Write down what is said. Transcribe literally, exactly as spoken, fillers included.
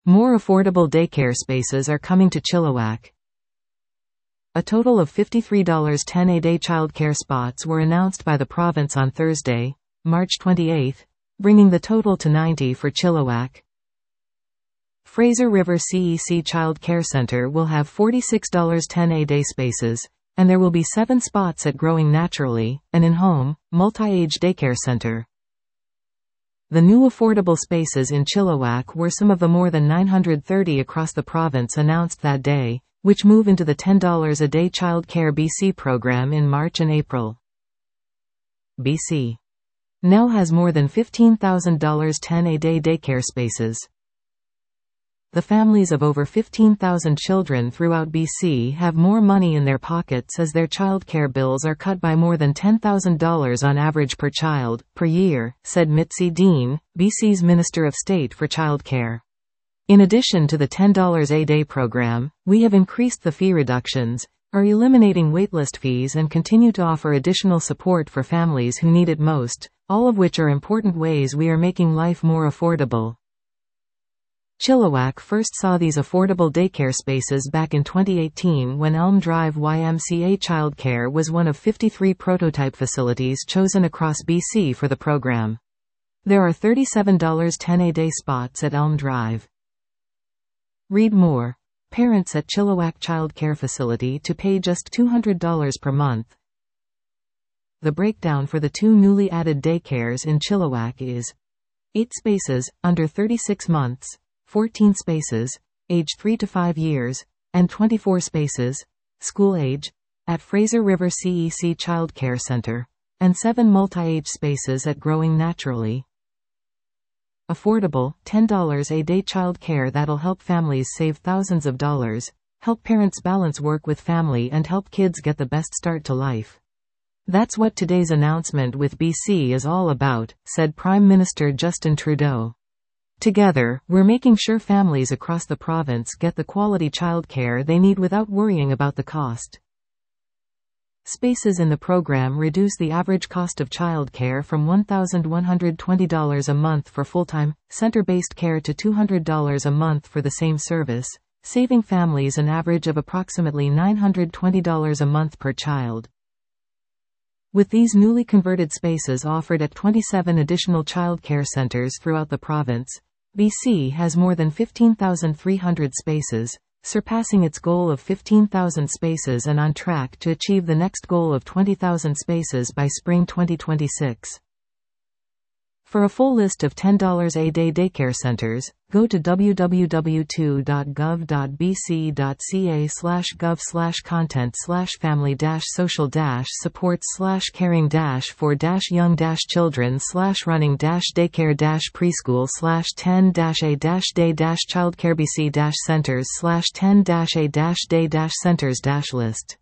More affordable daycare spaces are coming to Chilliwack. A total of fifty-three dollars ten a day childcare spots were announced by the province on Thursday, March twenty-eighth, bringing the total to ninety for Chilliwack. Fraser River C E C Child Care Center will have forty-six dollars ten a day spaces, and there will be seven spots at Growing Naturally, an in-home, multi-age daycare center. The new affordable spaces in Chilliwack were some of the more than nine hundred thirty across the province announced that day, which move into the ten dollars a day Child Care B C program in March and April. B C now has more than fifteen thousand dollars ten a day daycare spaces. The families of over fifteen thousand children throughout B C have more money in their pockets as their childcare bills are cut by more than ten thousand dollars on average per child, per year, said Mitzi Dean, B C's Minister of State for Childcare. In addition to the ten dollars a day program, we have increased the fee reductions, are eliminating waitlist fees and continue to offer additional support for families who need it most, all of which are important ways we are making life more affordable. Chilliwack first saw these affordable daycare spaces back in twenty eighteen when Elm Drive Y M C A Childcare was one of fifty-three prototype facilities chosen across B C for the program. There are thirty-seven dollars ten a day spots at Elm Drive. Read more. Parents at Chilliwack Child Care Facility to pay just two hundred dollars per month. The breakdown for the two newly added daycares in Chilliwack is eight spaces, under thirty-six months, fourteen spaces, age three to five years, and twenty-four spaces, school age, at Fraser River C E C Child Care Center, and seven multi-age spaces at Growing Naturally. Affordable, ten dollars a day child care that'll help families save thousands of dollars, help parents balance work with family and help kids get the best start to life. That's what today's announcement with B C is all about, said Prime Minister Justin Trudeau. Together, we're making sure families across the province get the quality childcare they need without worrying about the cost. Spaces in the program reduce the average cost of childcare from one thousand one hundred twenty dollars a month for full-time, center-based care to two hundred dollars a month for the same service, saving families an average of approximately nine hundred twenty dollars a month per child. With these newly converted spaces offered at twenty-seven additional childcare centers throughout the province, B C has more than fifteen thousand three hundred spaces, surpassing its goal of fifteen thousand spaces and on track to achieve the next goal of twenty thousand spaces by spring twenty twenty-six. For a full list of ten dollars a day daycare centers, go to w w w dot gov dot b c dot c a slash gov slash content slash family dash social dash support slash caring dash for dash young dash children slash running dash daycare dash preschool slash ten dash a dash day dash childcare bc dash centers slash ten dash a dash day dash centers dash list.